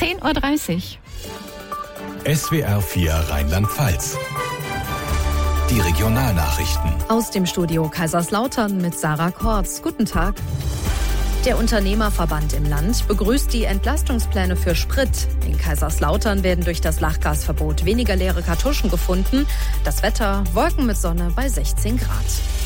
10.30 Uhr. SWR 4 Rheinland-Pfalz. Die Regionalnachrichten. Aus dem Studio Kaiserslautern mit Sarah Kortz. Guten Tag. Der Unternehmerverband im Land begrüßt die Entlastungspläne für Sprit. In Kaiserslautern werden durch das Lachgasverbot weniger leere Kartuschen gefunden. Das Wetter: Wolken mit Sonne bei 16 Grad.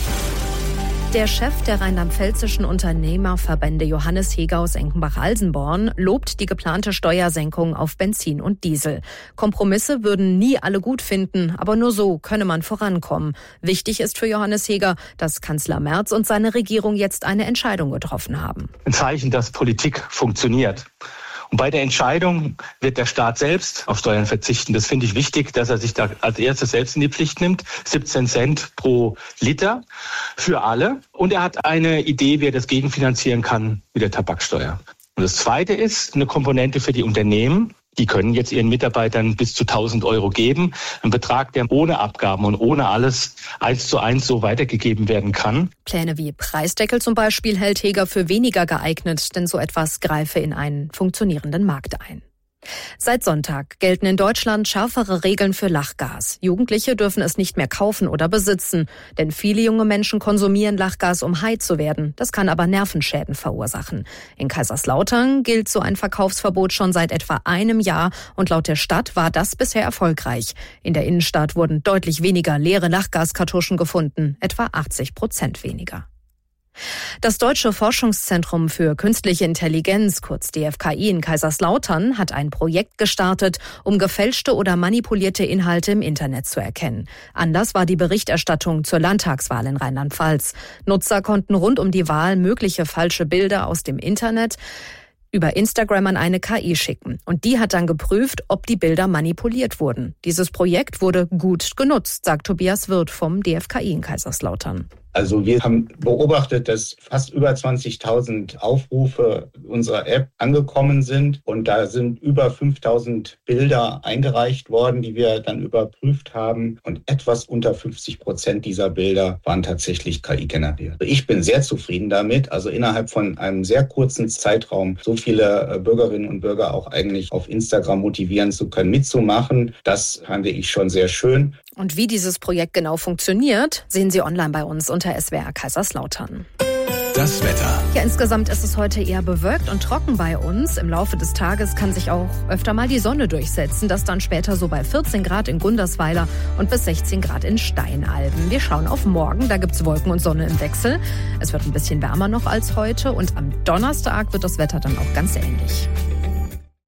Der Chef der rheinland-pfälzischen Unternehmerverbände Johannes Heger aus Enkenbach-Alsenborn lobt die geplante Steuersenkung auf Benzin und Diesel. Kompromisse würden nie alle gut finden, aber nur so könne man vorankommen. Wichtig ist für Johannes Heger, dass Kanzler Merz und seine Regierung jetzt eine Entscheidung getroffen haben. Ein Zeichen, dass Politik funktioniert. Und bei der Entscheidung wird der Staat selbst auf Steuern verzichten. Das finde ich wichtig, dass er sich da als erstes selbst in die Pflicht nimmt. 17 Cent pro Liter für alle. Und er hat eine Idee, wie er das gegenfinanzieren kann mit der Tabaksteuer. Und das Zweite ist eine Komponente für die Unternehmen. Die können jetzt ihren Mitarbeitern bis zu 1.000 Euro geben. Ein Betrag, der ohne Abgaben und ohne alles 1:1 so weitergegeben werden kann. Pläne wie Preisdeckel zum Beispiel hält Heger für weniger geeignet, denn so etwas greife in einen funktionierenden Markt ein. Seit Sonntag gelten in Deutschland schärfere Regeln für Lachgas. Jugendliche dürfen es nicht mehr kaufen oder besitzen, denn viele junge Menschen konsumieren Lachgas, um high zu werden. Das kann aber Nervenschäden verursachen. In Kaiserslautern gilt so ein Verkaufsverbot schon seit etwa einem Jahr und laut der Stadt war das bisher erfolgreich. In der Innenstadt wurden deutlich weniger leere Lachgaskartuschen gefunden, etwa 80% weniger. Das Deutsche Forschungszentrum für Künstliche Intelligenz, kurz DFKI in Kaiserslautern, hat ein Projekt gestartet, um gefälschte oder manipulierte Inhalte im Internet zu erkennen. Anlass war die Berichterstattung zur Landtagswahl in Rheinland-Pfalz. Nutzer konnten rund um die Wahl mögliche falsche Bilder aus dem Internet über Instagram an eine KI schicken. Und die hat dann geprüft, ob die Bilder manipuliert wurden. Dieses Projekt wurde gut genutzt, sagt Tobias Wirth vom DFKI in Kaiserslautern. Also wir haben beobachtet, dass fast über 20.000 Aufrufe unserer App angekommen sind und da sind über 5.000 Bilder eingereicht worden, die wir dann überprüft haben und etwas unter 50% dieser Bilder waren tatsächlich KI generiert. Ich bin sehr zufrieden damit, also innerhalb von einem sehr kurzen Zeitraum so viele Bürgerinnen und Bürger auch eigentlich auf Instagram motivieren zu können, mitzumachen. Das fand ich schon sehr schön. Und wie dieses Projekt genau funktioniert, sehen Sie online bei uns unter SWR Kaiserslautern. Das Wetter. Ja, insgesamt ist es heute eher bewölkt und trocken bei uns. Im Laufe des Tages kann sich auch öfter mal die Sonne durchsetzen. Das dann später so bei 14 Grad in Gundersweiler und bis 16 Grad in Steinalben. Wir schauen auf morgen, da gibt's Wolken und Sonne im Wechsel. Es wird ein bisschen wärmer noch als heute und am Donnerstag wird das Wetter dann auch ganz ähnlich.